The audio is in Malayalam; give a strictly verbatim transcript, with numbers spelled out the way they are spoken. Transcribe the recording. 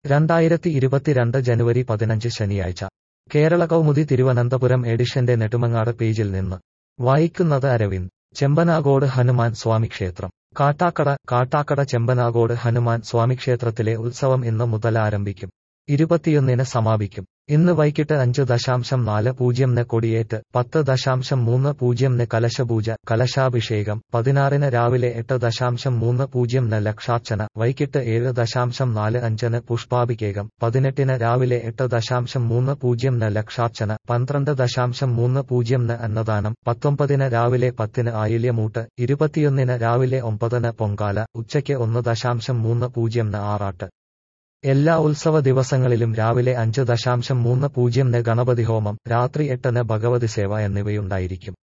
രണ്ടായിരത്തി ഇരുപത്തിരണ്ട് ജനുവരി പതിനഞ്ച് ശനിയാഴ്ച കേരള കൗമുദി തിരുവനന്തപുരം എഡിഷന്റെ നെടുമങ്ങാട് പേജിൽ നിന്ന് വായിക്കുന്നത് അരവിന്ദ്. ചെമ്പനാഗോഡ് ഹനുമാൻ സ്വാമി ക്ഷേത്രം കാട്ടാക്കട. കാട്ടാക്കട ചെമ്പനാഗോഡ് ഹനുമാൻ സ്വാമി ക്ഷേത്രത്തിലെ ഉത്സവം ഇന്ന് മുതൽ ആരംഭിക്കും. ഇരുപത്തിയൊന്നിന് സമാപിക്കും. ഇന്ന് വൈകിട്ട് അഞ്ച് ദശാംശം നാല് പൂജ്യംന് കൊടിയേറ്റ്, പത്ത് ദശാംശം മൂന്ന് പൂജ്യംന് കലശപൂജ, കലശാഭിഷേകം, പതിനാറിന് രാവിലെ എട്ട് ദശാംശം മൂന്ന് പൂജ്യംന് ലക്ഷാർച്ചന, വൈകിട്ട് ഏഴ് ദശാംശം നാല് അഞ്ചിന് പുഷ്പാഭിഷേകം, പതിനെട്ടിന് രാവിലെ എട്ട് ദശാംശം മൂന്ന് പൂജ്യംന് ലക്ഷാർച്ചന, പന്ത്രണ്ട് ദശാംശം മൂന്ന് പൂജ്യംന് അന്നദാനം, പത്തൊമ്പതിന് രാവിലെ പത്തിന് ആയില്യമൂട്ട്, ഇരുപത്തിയൊന്നിന് രാവിലെ ഒമ്പതിന് പൊങ്കാല, ഉച്ചയ്ക്ക് ഒന്ന് ദശാംശം മൂന്ന് പൂജ്യംന് ആറാട്ട്. എല്ലാ ഉത്സവ ദിവസങ്ങളിലും രാവിലെ അഞ്ച് ദശാംശം മൂന്ന് പൂജ്യംന് ഗണപതിഹോമം, രാത്രി എട്ടിന് ഭഗവതിസേവ എന്നിവയുണ്ടായിരിക്കും.